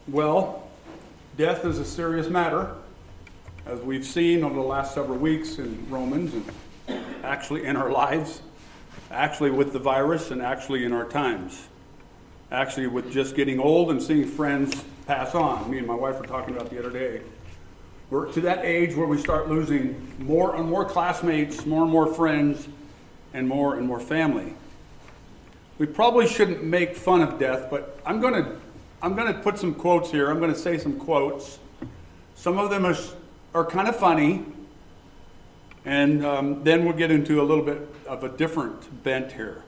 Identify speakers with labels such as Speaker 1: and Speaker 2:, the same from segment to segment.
Speaker 1: Well, death is a serious matter, as we've seen over the last several weeks in Romans, and actually in our lives, actually with the virus, and actually in our times. Actually with just getting old and seeing friends pass on. Me and my wife were talking about the other day. We're to that age where we start losing more and more classmates, more and more friends, and more family. We probably shouldn't make fun of death, but I'm going to put some quotes here. I'm going to say some quotes. Some of them are kind of funny, and then we'll get into a little bit of a different bent here.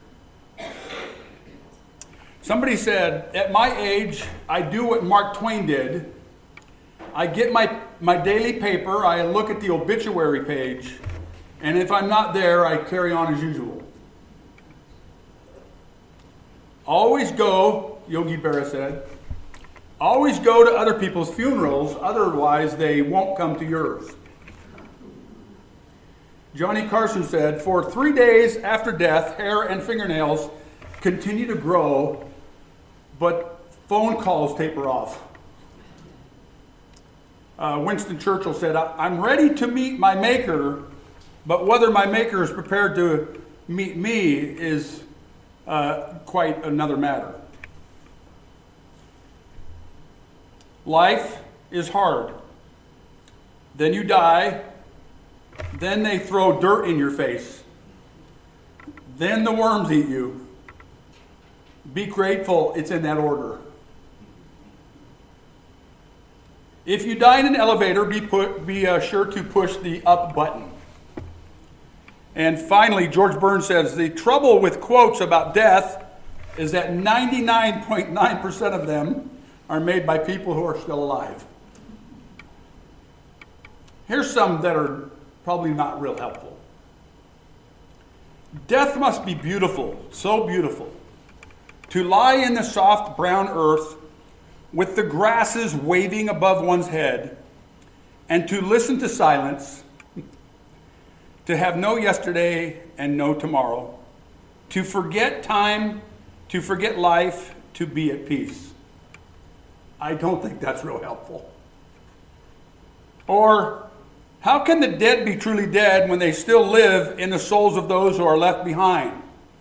Speaker 1: Somebody said, at my age, I do what Mark Twain did. I get my daily paper, I look at the obituary page, and if I'm not there, I carry on as usual. Always go, Yogi Berra said, always go to other people's funerals, otherwise they won't come to yours. Johnny Carson said, for 3 days after death, hair and fingernails continue to grow, but phone calls taper off. Winston Churchill said, I'm ready to meet my maker, but whether my maker is prepared to meet me is quite another matter. Life is hard. Then you die. Then they throw dirt in your face. Then the worms eat you. Be grateful it's in that order. If you die in an elevator, be sure to push the up button. And finally, George Burns says, the trouble with quotes about death is that 99.9% of them are made by people who are still alive. Here's some that are probably not real helpful. Death must be beautiful, so beautiful. To lie in the soft brown earth with the grasses waving above one's head, and to listen to silence, to have no yesterday and no tomorrow, to forget time, to forget life, to be at peace. I don't think that's real helpful. Or, how can the dead be truly dead when they still live in the souls of those who are left behind?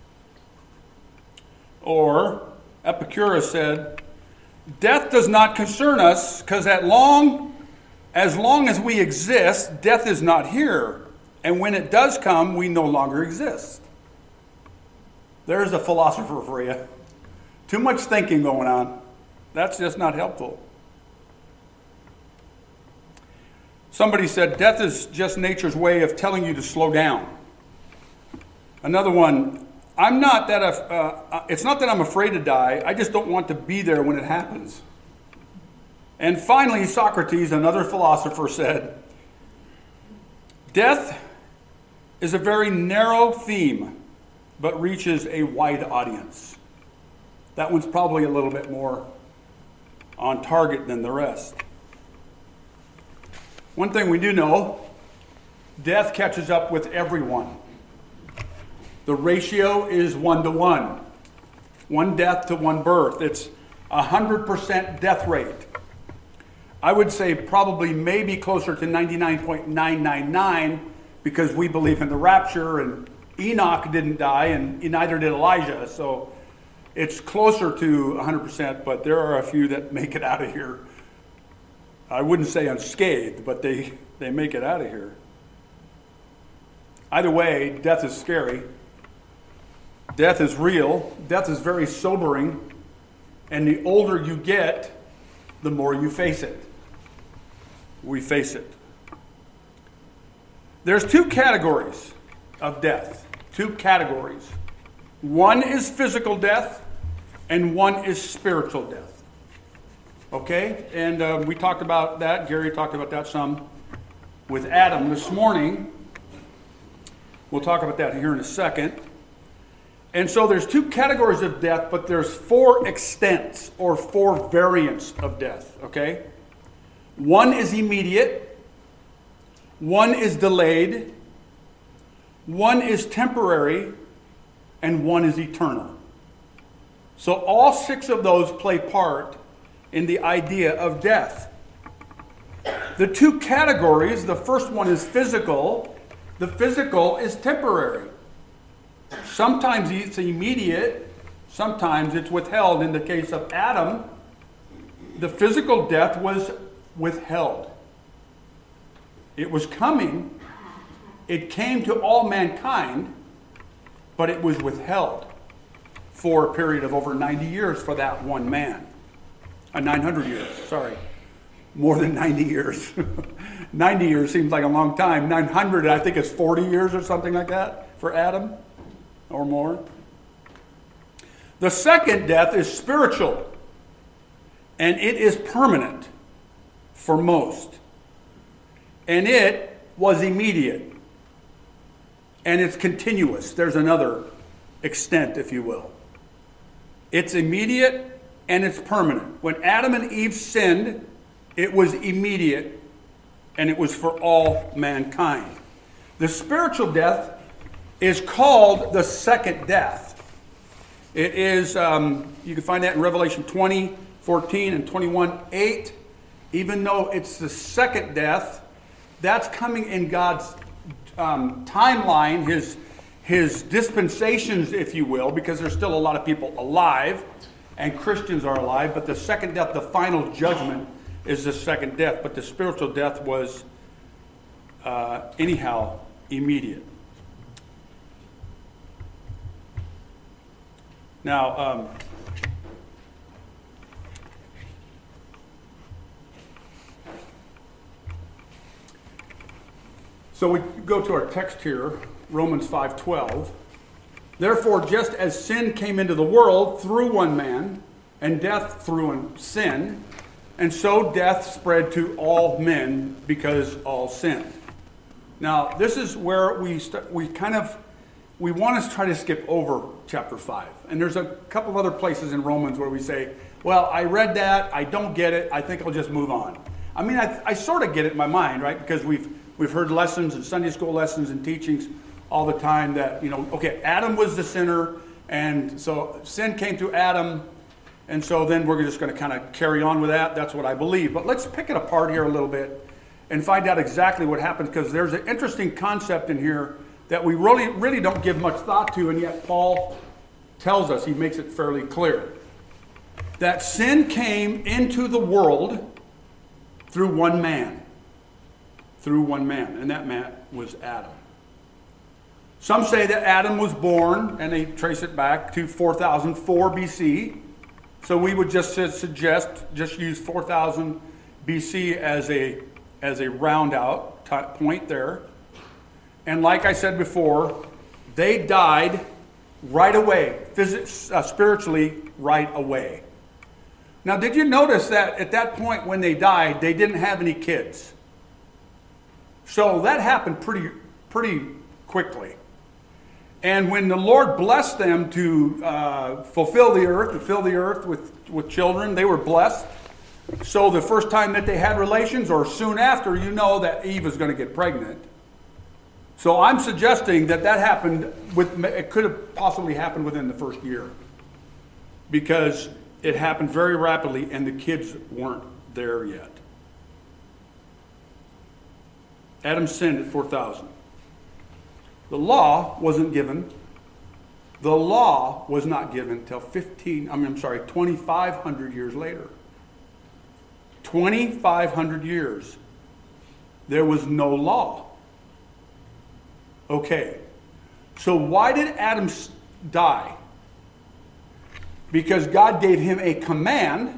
Speaker 1: Or, Epicurus said, death does not concern us because as long as we exist, death is not here. And when it does come, we no longer exist. There's a philosopher for you. Too much thinking going on. That's just not helpful. Somebody said, death is just nature's way of telling you to slow down. Another one, it's not that I'm afraid to die, I just don't want to be there when it happens. And finally, Socrates, another philosopher, said, death is a very narrow theme, but reaches a wide audience. That one's probably a little bit more on target than the rest. One thing we do know, death catches up with everyone. The ratio is 1-to-1. One death to one birth. It's 100% death rate. I would say probably maybe closer to 99.999 because we believe in the rapture and Enoch didn't die and neither did Elijah. So it's closer to 100%, but there are a few that make it out of here. I wouldn't say unscathed, but they make it out of here. Either way, death is scary. Death is real. Death is very sobering. And the older you get, the more you face it. We face it. There's two categories of death. Two categories. One is physical death, and one is spiritual death. Okay? And we talked about that. Gary talked about that some with Adam this morning. We'll talk about that here in a second. And so there's two categories of death, but there's 4 extents or 4 variants of death, okay? One is immediate, one is delayed, one is temporary, and one is eternal. So all 6 of those play part in the idea of death. The two categories, the first one is physical. The physical is temporary. Sometimes it's immediate, sometimes it's withheld. In the case of Adam, the physical death was withheld. It was coming. It came to all mankind, but it was withheld for a period of over 90 years for that one man. 900 years, sorry. More than 90 years. 90 years seems like a long time. 900, I think it's 40 years or something like that for Adam or more. The second death is spiritual, and it is permanent for most. And it was immediate. And it's continuous. There's another extent, if you will. It's immediate and it's permanent. When Adam and Eve sinned, it was immediate and it was for all mankind. The spiritual death is called the second death. It is, you can find that in Revelation 20, 14, and 21, 8. Even though it's the second death, that's coming in God's timeline, his dispensations, if you will, because there's still a lot of people alive, and Christians are alive, but the second death, the final judgment, is the second death. But the spiritual death was, anyhow, immediate. Now, so we go to our text here, Romans 5:12. Therefore, just as sin came into the world through one man, and death through sin, and so death spread to all men because all sinned. Now, this is where we want to try to skip over chapter 5. And there's a couple of other places in Romans where we say, well, I read that, I don't get it, I think I'll just move on. I mean, I sort of get it in my mind, right? Because we've heard lessons and Sunday school lessons and teachings all the time that, okay, Adam was the sinner, and so sin came through Adam, and so then we're just going to kind of carry on with that. That's what I believe. But let's pick it apart here a little bit and find out exactly what happened, because there's an interesting concept in here that we really don't give much thought to, and yet Paul tells us, he makes it fairly clear, that sin came into the world through one man. Through one man, and that man was Adam. Some say that Adam was born, and they trace it back to 4004 BC. So we would just use 4000 BC as a round out point there. And like I said before, they died right away, spiritually right away. Now, did you notice that at that point when they died, they didn't have any kids? So that happened pretty quickly. And when the Lord blessed them to fill the earth with children, they were blessed. So the first time that they had relations, or soon after, that Eve was going to get pregnant. So I'm suggesting that happened it could have possibly happened within the first year, because it happened very rapidly and the kids weren't there yet. Adam sinned at 4,000. The law wasn't given. The law was not given until 2,500 years later. 2,500 years. There was no law. Okay. So why did Adam die? Because God gave him a command,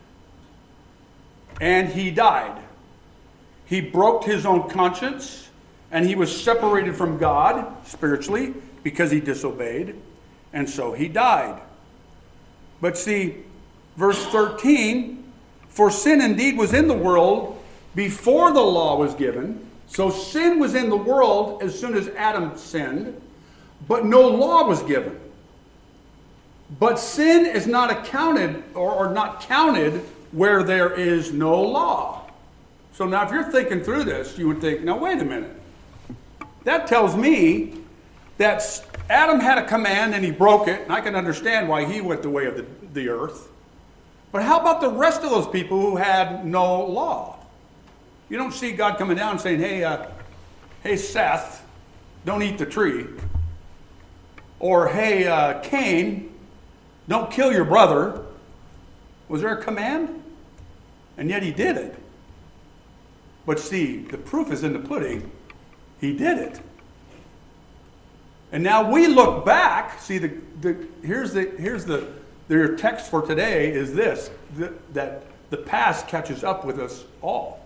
Speaker 1: and he died. He broke his own conscience, and he was separated from God spiritually because he disobeyed, and so he died. But see, verse 13, for sin indeed was in the world before the law was given. So sin was in the world as soon as Adam sinned, but no law was given. But sin is not accounted or not counted where there is no law. So now if you're thinking through this, you would think, now wait a minute. That tells me that Adam had a command and he broke it, and I can understand why he went the way of the earth. But how about the rest of those people who had no law? You don't see God coming down and saying, hey, Seth, don't eat the tree. Or, hey, Cain, don't kill your brother. Was there a command? And yet he did it. But see, the proof is in the pudding. He did it. And now we look back. See, here's their text for today is this, that the past catches up with us all.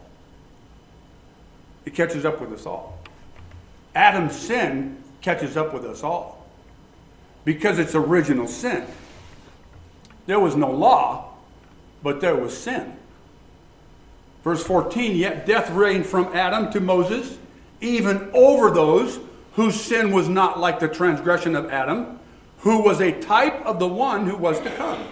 Speaker 1: It catches up with us all. Adam's sin catches up with us all. Because it's original sin. There was no law, but there was sin. Verse 14, yet death reigned from Adam to Moses, even over those whose sin was not like the transgression of Adam, who was a type of the one who was to come.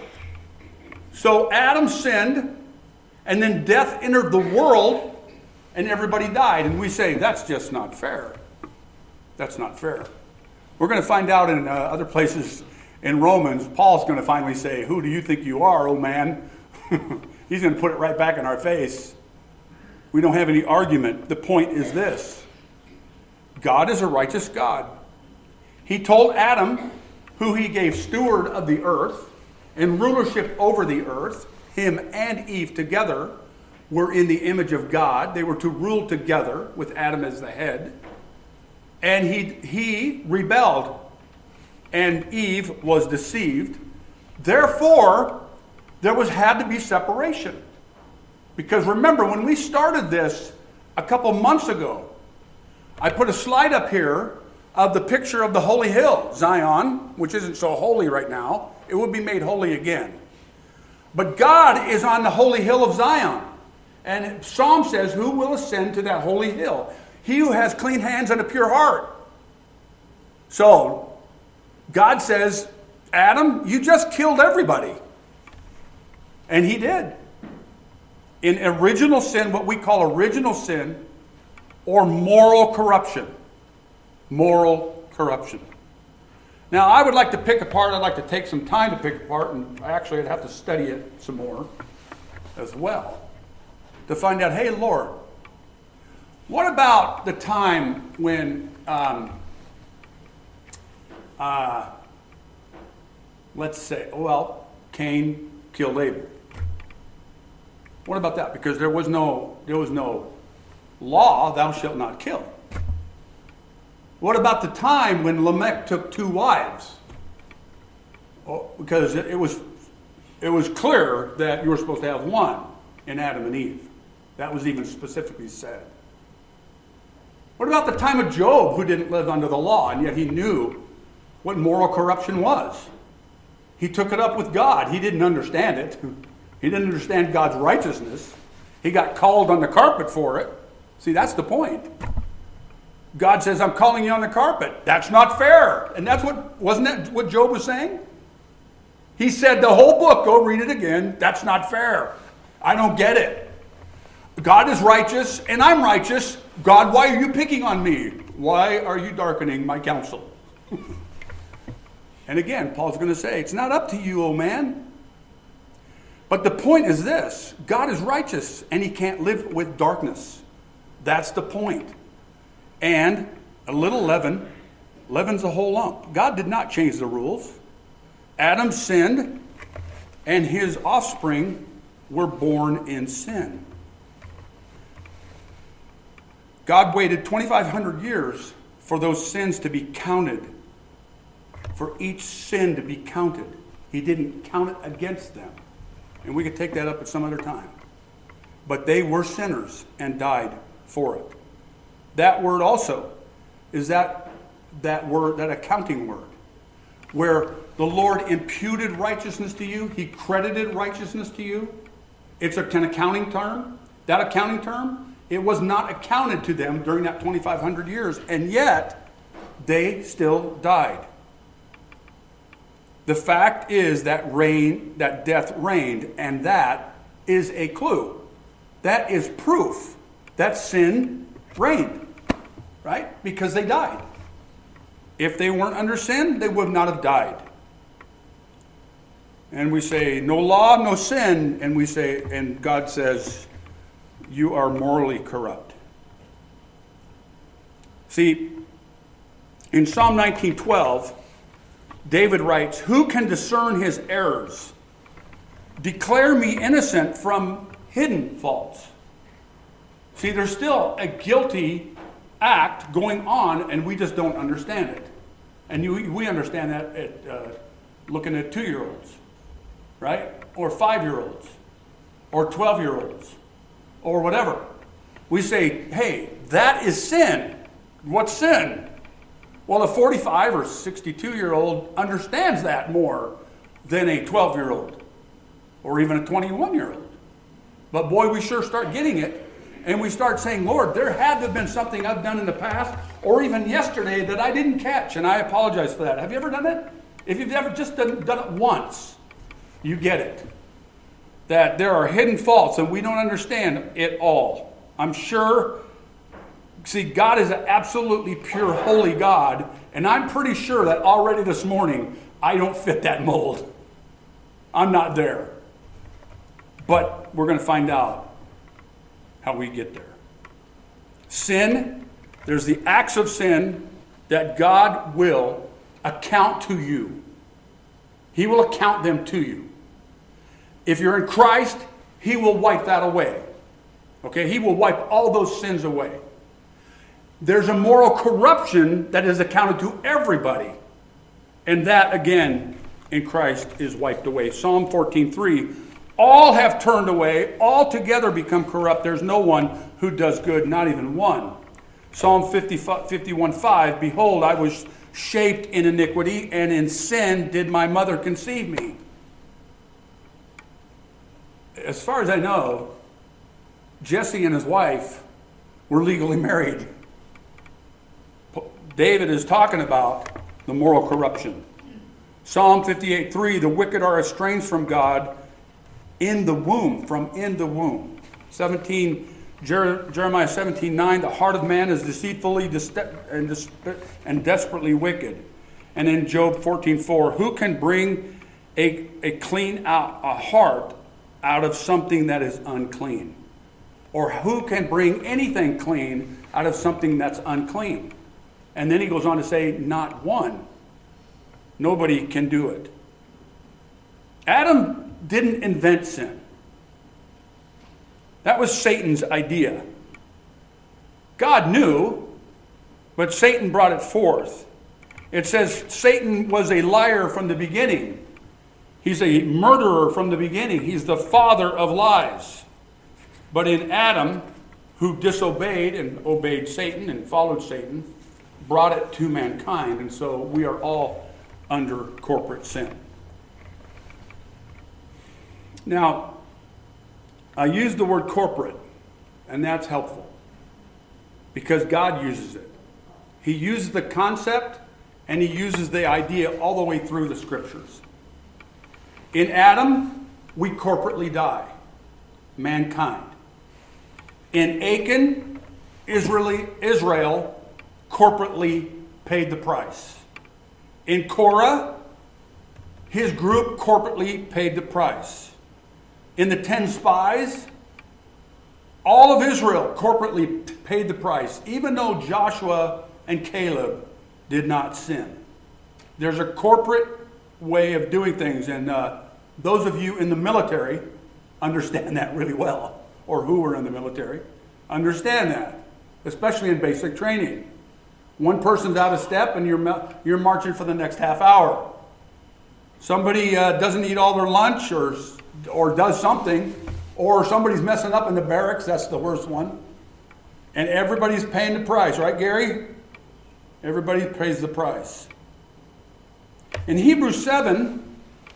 Speaker 1: So Adam sinned, and then death entered the world, and everybody died. And we say, that's just not fair. That's not fair. We're going to find out in other places in Romans, Paul's going to finally say, who do you think you are, old man? He's going to put it right back in our face. We don't have any argument. The point is this. God is a righteous God. He told Adam, who he gave steward of the earth and rulership over the earth, him and Eve together were in the image of God. They were to rule together with Adam as the head. And he rebelled, and Eve was deceived. Therefore, there had to be separation. Because remember, when we started this a couple months ago, I put a slide up here of the picture of the holy hill, Zion, which isn't so holy right now. It will be made holy again. But God is on the holy hill of Zion. And Psalm says, who will ascend to that holy hill? He who has clean hands and a pure heart. So, God says, Adam, you just killed everybody. And he did. In original sin, what we call original sin, or moral corruption. Moral corruption. Now, I would like to pick apart, I'd like to take some time to pick apart, and actually I'd have to study it some more as well, to find out, hey, Lord, what about the time when, let's say, well, Cain killed Abel? What about that? Because there was no law, thou shalt not kill. What about the time when Lamech took 2 wives? Oh, because it was clear that you were supposed to have one in Adam and Eve. That was even specifically said. What about the time of Job, who didn't live under the law, and yet he knew what moral corruption was? He took it up with God. He didn't understand it. He didn't understand God's righteousness. He got called on the carpet for it. See, that's the point. God says, I'm calling you on the carpet. That's not fair. And wasn't that what Job was saying? He said the whole book, go read it again. That's not fair. I don't get it. God is righteous and I'm righteous. God, why are you picking on me? Why are you darkening my counsel? And again, Paul's going to say, it's not up to you, O man. But the point is this. God is righteous and he can't live with darkness. That's the point. And a little leaven, leaven's a whole lump. God did not change the rules. Adam sinned, and his offspring were born in sin. God waited 2,500 years for those sins to be counted, for each sin to be counted. He didn't count it against them. And we could take that up at some other time. But they were sinners and died for it. That word also is that word, that accounting word, where the Lord imputed righteousness to you. He credited righteousness to you. It's an accounting term. That accounting term, it was not accounted to them during that 2,500 years, and yet they still died. The fact is that death reigned, and that is a clue. That is proof that sin reigned, right? Because they died. If they weren't under sin, they would not have died. And we say, no law, no sin. And we say, and God says, you are morally corrupt. See, in Psalm 19:12, David writes, who can discern his errors? Declare me innocent from hidden faults. See, there's still a guilty act going on, and we just don't understand it. And we understand that at looking at 2-year-olds, right? Or 5-year-olds, or 12-year-olds, or whatever. We say, hey, that is sin. What's sin? Well, a 45 or 62-year-old understands that more than a 12-year-old or even a 21-year-old. But boy, we sure start getting it, and we start saying, Lord, there had to have been something I've done in the past or even yesterday that I didn't catch, and I apologize for that. Have you ever done it? If you've ever just done it once, you get it. That there are hidden faults, and we don't understand it all. I'm sure. See, God is an absolutely pure, holy God, and I'm pretty sure that already this morning, I don't fit that mold. I'm not there. But we're going to find out how we get there. Sin, there's the acts of sin that God will account to you. He will account them to you. If you're in Christ, He will wipe that away. Okay, He will wipe all those sins away. There's a moral corruption that is accounted to everybody. And that, again, in Christ is wiped away. Psalm 14:3, all have turned away, all together become corrupt. There's no one who does good, not even one. Psalm 51:5, behold, I was shaped in iniquity, and in sin did my mother conceive me. As far as I know, Jesse and his wife were legally married. David is talking about the moral corruption. Psalm 58:3, the wicked are estranged from God in the womb, from in the womb. Jeremiah 17:9, the heart of man is deceitfully and desperately wicked. And in Job 14:4, who can bring a heart out of something that is unclean? Or who can bring anything clean out of something that's unclean? And then he goes on to say, not one. Nobody can do it. Adam didn't invent sin. That was Satan's idea. God knew, but Satan brought it forth. It says Satan was a liar from the beginning. He's a murderer from the beginning. He's the father of lies. But in Adam, who disobeyed and obeyed Satan and followed Satan, brought it to mankind. And so we are all under corporate sin. Now, I use the word corporate, and that's helpful because God uses it. He uses the concept and He uses the idea all the way through the scriptures. In Adam, we corporately die, mankind. In Achan, Israel corporately paid the price. In Korah, his group corporately paid the price. In the 10 spies, all of Israel corporately paid the price, even though Joshua and Caleb did not sin. There's a corporate way of doing things, and those of you in the military understand that really well, or who are in the military understand that, especially in basic training. One person's out of step, and you're marching for the next half hour. Somebody doesn't eat all their lunch, or does something, or somebody's messing up in the barracks. That's the worst one. And everybody's paying the price, right, Gary? Everybody pays the price. In Hebrews 7,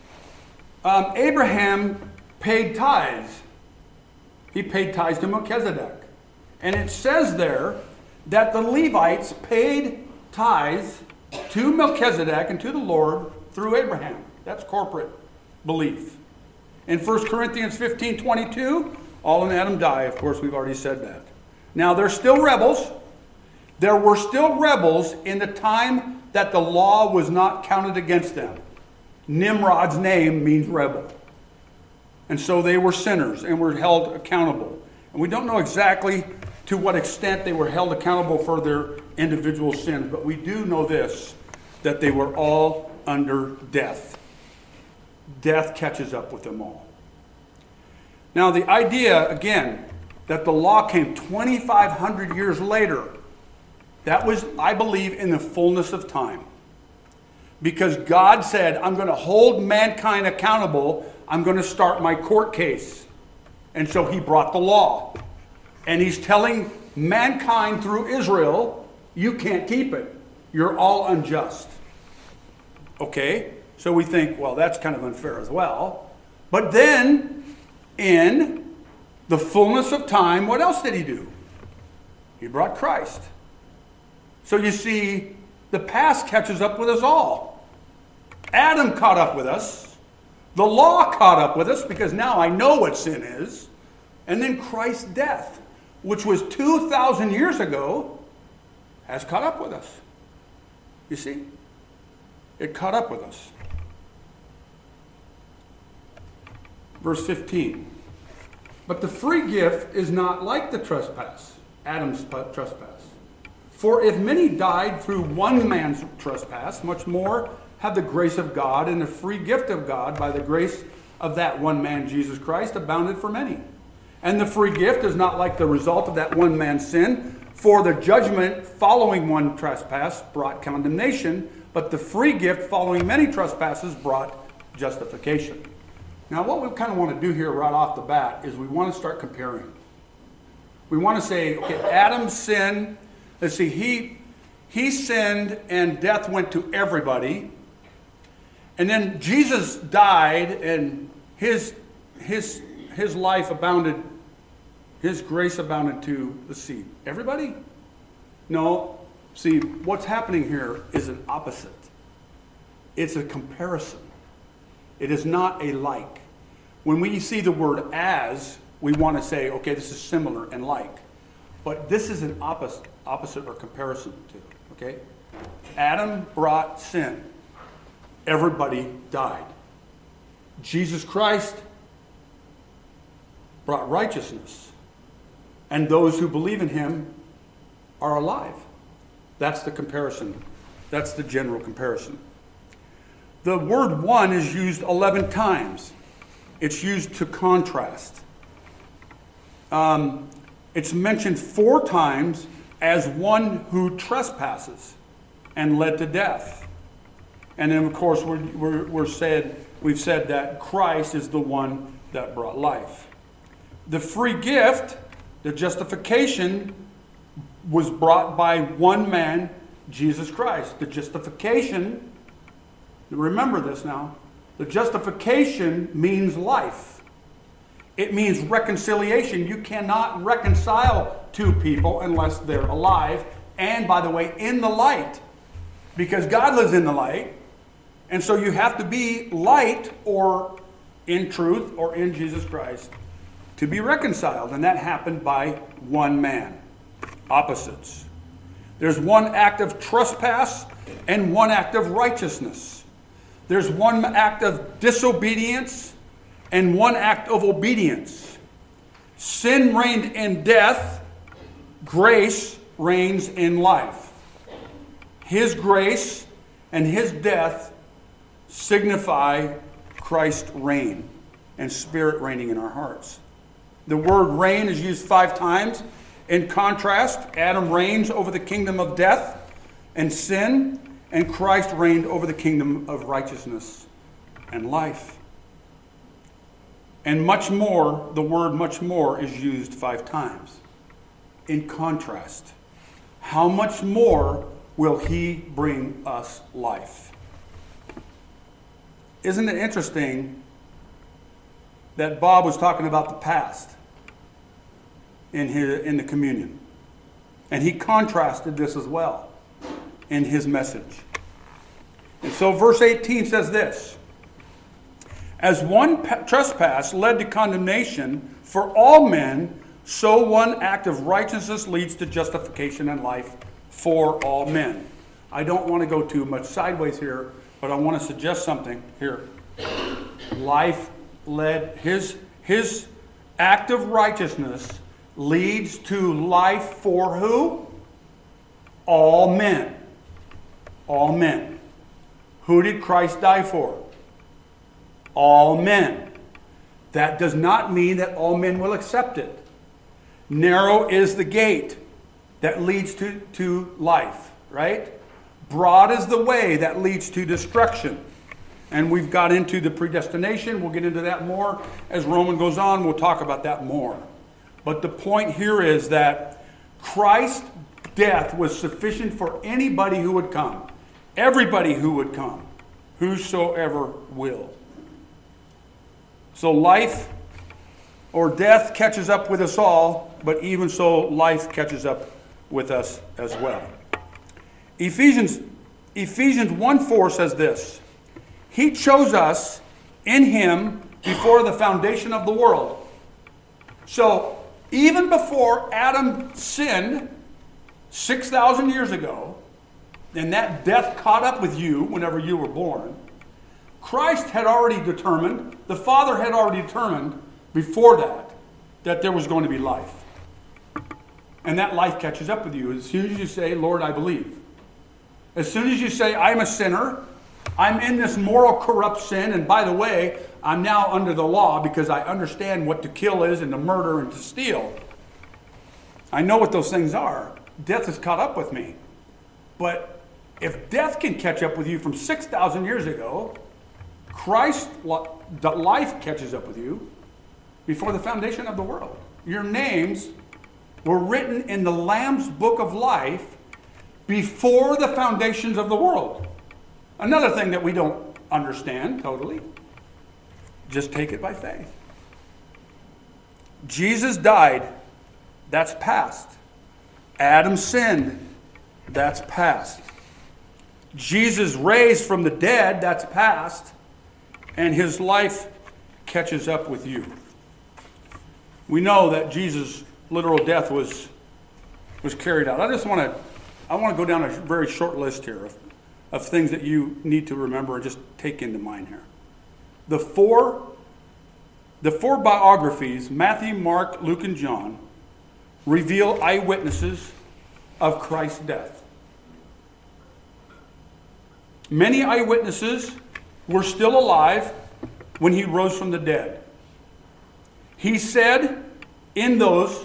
Speaker 1: Abraham paid tithes. He paid tithes to Melchizedek. And it says there that the Levites paid tithes to Melchizedek and to the Lord through Abraham. That's corporate belief. In 1 Corinthians 15:22, all in Adam die. Of course, we've already said that. Now, there's still rebels. There were still rebels in the time that the law was not counted against them. Nimrod's name means rebel. And so they were sinners and were held accountable. And we don't know exactly to what extent they were held accountable for their individual sins, but we do know this, that they were all under death. Death catches up with them all. Now the idea, again, that the law came 2,500 years later, that was, I believe, in the fullness of time. Because God said, I'm going to hold mankind accountable. I'm going to start my court case. And so he brought the law. And he's telling mankind through Israel, you can't keep it. You're all unjust. Okay? So we think, well, that's kind of unfair as well. But then, in the fullness of time, what else did he do? He brought Christ. So you see, the past catches up with us all. Adam caught up with us. The law caught up with us because now I know what sin is. And then Christ's death, which was 2,000 years ago, has caught up with us. You see? It caught up with us. Verse 15. But the free gift is not like the trespass, Adam's trespass. For if many died through one man's trespass, much more have the grace of God and the free gift of God by the grace of that one man, Jesus Christ, abounded for many. And the free gift is not like the result of that one man's sin, for the judgment following one trespass brought condemnation, but the free gift following many trespasses brought justification. Now what we kind of want to do here right off the bat is we want to start comparing. We want to say, okay, Adam's sin, let's see, he sinned and death went to everybody. And then Jesus died and his life abounded, his grace abounded to the seed. Everybody? No. See, what's happening here is an opposite. It's a comparison. It is not a like. When we see the word as, we want to say, okay, this is similar and like. But this is an opposite or comparison to, okay? Adam brought sin. Everybody died. Jesus Christ brought righteousness. And those who believe in him are alive. That's the comparison. That's the general comparison. The word one is used 11 times. It's used to contrast. It's mentioned 4 times as one who trespasses and led to death. And then, of course, we've said that Christ is the one that brought life. The free gift, the justification, was brought by one man, Jesus Christ. The justification, remember this now, the justification means life. It means reconciliation. You cannot reconcile two people unless they're alive. And, by the way, in the light. Because God lives in the light. And so you have to be light or in truth or in Jesus Christ to be reconciled. And that happened by one man. Opposites. There's one act of trespass and one act of righteousness. There's one act of disobedience and one act of obedience. Sin reigned in death. Grace reigns in life. His grace and his death signify Christ's reign and Spirit reigning in our hearts. The word reign is used 5 times. In contrast, Adam reigns over the kingdom of death and sin, and Christ reigned over the kingdom of righteousness and life. And much more, the word much more is used 5 times. In contrast, how much more will he bring us life? Isn't it interesting that Bob was talking about the past in the communion? And he contrasted this as well in his message. And so verse 18 says this: as one trespass led to condemnation for all men, so one act of righteousness leads to justification and life for all men. I don't want to go too much sideways here, But I want to suggest something here. Life led, his act of righteousness leads to life for who? All men. All men. Who did Christ die for? All men. That does not mean that all men will accept it. Narrow is the gate that leads to life, right? Broad is the way that leads to destruction. And we've got into the predestination. We'll get into that more as Romans goes on. We'll talk about that more. But the point here is that Christ's death was sufficient for anybody who would come. Everybody who would come. Whosoever will. So life or death catches up with us all, but even so, life catches up with us as well. Ephesians 1:4 says this: He chose us in Him before the foundation of the world. So, even before Adam sinned 6,000 years ago, and that death caught up with you whenever you were born, Christ had already determined, the Father had already determined before that there was going to be life. And that life catches up with you as soon as you say, Lord, I believe. As soon as you say, I'm a sinner, I'm in this moral corrupt sin, and by the way, I'm now under the law because I understand what to kill is and to murder and to steal. I know what those things are. Death has caught up with me. But if death can catch up with you from 6,000 years ago, Christ's life catches up with you before the foundation of the world. Your names were written in the Lamb's book of life before the foundations of the world. Another thing that we don't understand totally, just take it by faith. Jesus died, that's past. Adam sinned, that's past. Jesus raised from the dead, that's past. And his life catches up with you. We know that Jesus' literal death was carried out. I want to go down a very short list here of things that you need to remember and just take into mind here. The four biographies, Matthew, Mark, Luke, and John, reveal eyewitnesses of Christ's death. Many eyewitnesses were still alive when he rose from the dead. He said in those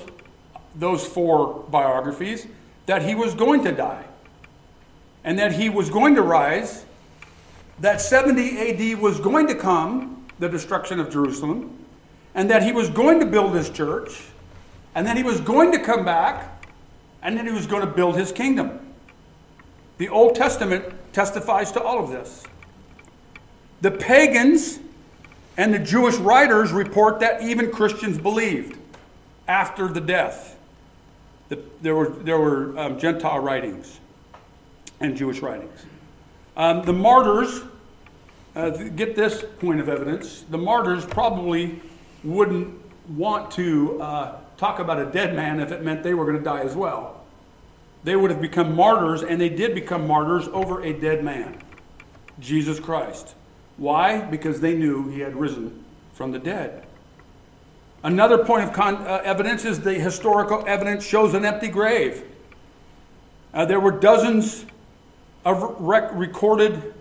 Speaker 1: four biographies that he was going to die and that he was going to rise, that 70 AD was going to come, the destruction of Jerusalem, and that he was going to build his church, and then he was going to come back, and then he was going to build his kingdom. The Old Testament testifies to all of this. The pagans and the Jewish writers report that even Christians believed after the death. There were Gentile writings and Jewish writings. The martyrs, get this point of evidence, the martyrs probably wouldn't want to talk about a dead man if it meant they were going to die as well. They would have become martyrs, and they did become martyrs over a dead man, Jesus Christ. Why? Because they knew he had risen from the dead. Another point of evidence is the historical evidence shows an empty grave. There were dozens of recorded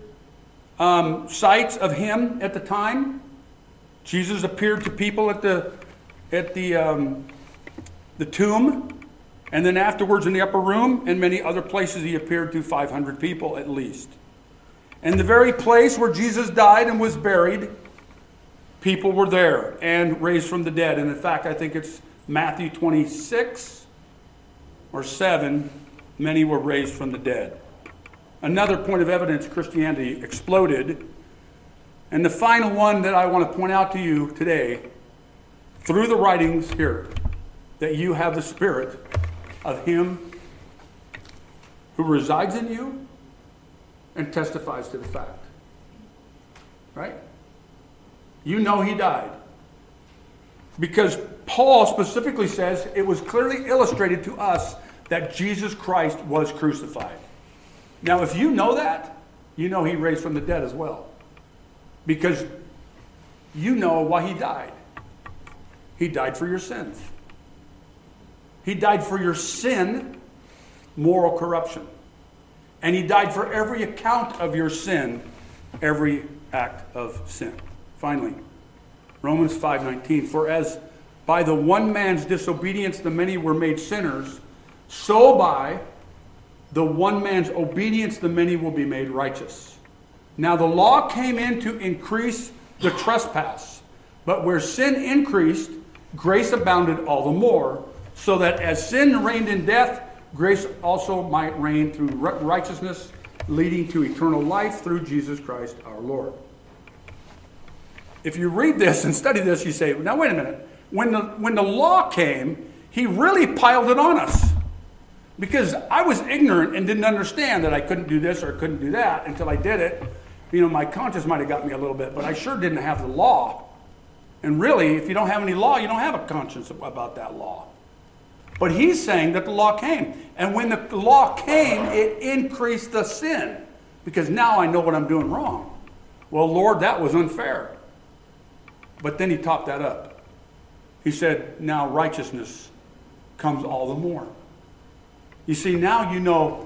Speaker 1: sights of him at the time. Jesus appeared to people at the tomb, and then afterwards in the upper room, and many other places he appeared to 500 people at least. And the very place where Jesus died and was buried, people were there and raised from the dead. And in fact, I think it's Matthew 26 or 7, many were raised from the dead. Another point of evidence, Christianity exploded. And the final one that I want to point out to you today, through the writings here, that you have the Spirit of Him who resides in you and testifies to the fact. Right? You know he died. Because Paul specifically says it was clearly illustrated to us that Jesus Christ was crucified. Now, if you know that, you know he raised from the dead as well. Because you know why he died. He died for your sins. He died for your sin, moral corruption. And he died for every account of your sin, every act of sin. Finally, Romans 5:19, for as by the one man's disobedience the many were made sinners, so by the one man's obedience the many will be made righteous. Now the law came in to increase the trespass, but where sin increased, grace abounded all the more, so that as sin reigned in death, grace also might reign through righteousness, leading to eternal life through Jesus Christ our Lord. If you read this and study this, you say, now wait a minute. When the law came, he really piled it on us. Because I was ignorant and didn't understand that I couldn't do this or couldn't do that until I did it. You know, my conscience might have got me a little bit, but I sure didn't have the law. And really, if you don't have any law, you don't have a conscience about that law. But he's saying that the law came. And when the law came, it increased the sin. Because now I know what I'm doing wrong. Well, Lord, that was unfair. But then he topped that up. He said, now righteousness comes all the more. You see, now you know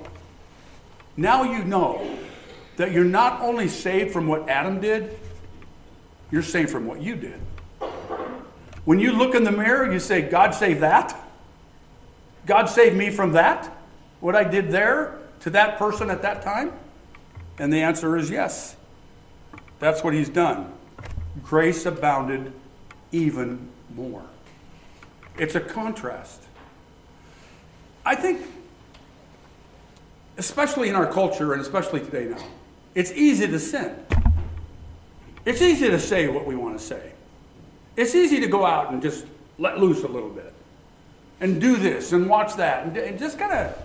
Speaker 1: that you're not only saved from what Adam did, you're saved from what you did. When you look in the mirror, you say, God saved that? God saved me from that? What I did there to that person at that time? And the answer is yes. That's what he's done. Grace abounded even more. It's a contrast. I think, especially in our culture and especially today now, it's easy to sin. It's easy to say what we want to say. It's easy to go out and just let loose a little bit. And do this and watch that. And just kind of...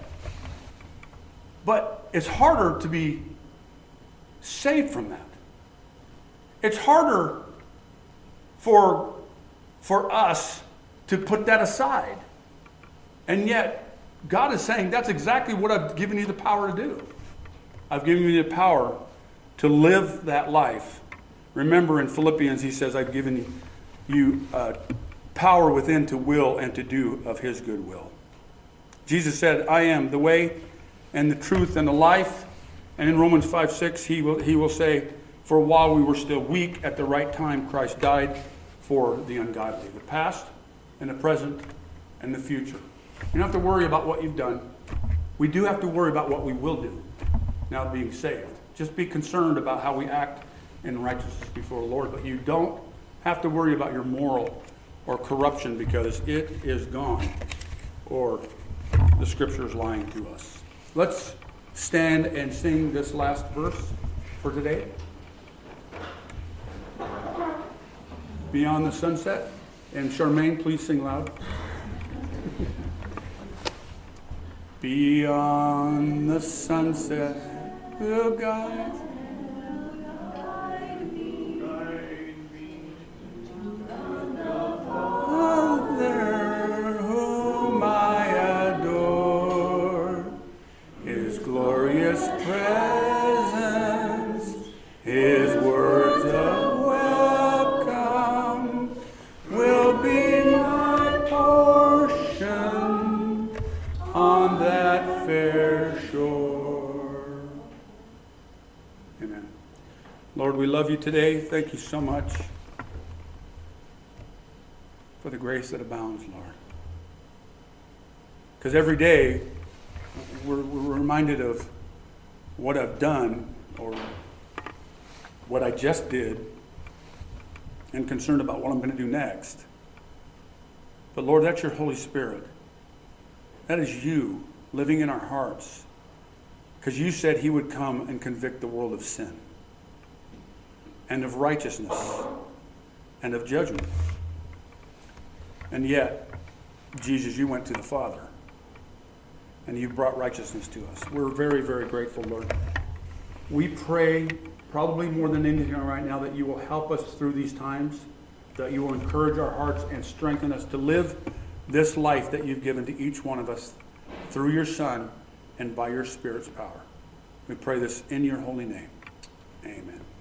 Speaker 1: But it's harder to be saved from that. It's harder for us to put that aside. And yet, God is saying, that's exactly what I've given you the power to do. I've given you the power to live that life. Remember in Philippians, he says, I've given you power within to will and to do of his good will. Jesus said, I am the way and the truth and the life. And in Romans 5:6, he will say, for while we were still weak, at the right time, Christ died for the ungodly. The past and the present and the future. You don't have to worry about what you've done. We do have to worry about what we will do now being saved. Just be concerned about how we act in righteousness before the Lord. But you don't have to worry about your moral or corruption because it is gone, or the scripture is lying to us. Let's stand and sing this last verse for today. Beyond the Sunset. And Charmaine, please sing loud. Beyond the sunset will guide presence, his words of welcome will be my portion on that fair shore. Amen. Lord, we love you today. Thank you so much for the grace that abounds, Lord. Because every day we're reminded of what I've done or what I just did and concerned about what I'm going to do next. But Lord, that's your Holy Spirit. That is you living in our hearts. Because you said he would come and convict the world of sin and of righteousness and of judgment. And yet, Jesus, you went to the Father. And you've brought righteousness to us. We're very, very grateful, Lord. We pray, probably more than anything right now, that you will help us through these times, that you will encourage our hearts and strengthen us to live this life that you've given to each one of us through your Son and by your Spirit's power. We pray this in your holy name. Amen.